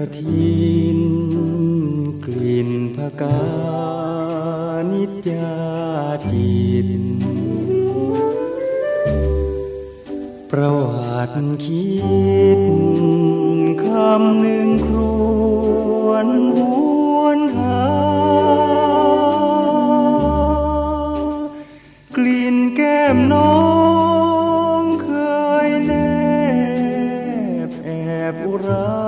ทินกลิ่นผกานิจจาจิตประวัติคิดคำหนึ่งครวนหวนหากลิ่นแก้มน้องเคยแนบแอบอุรา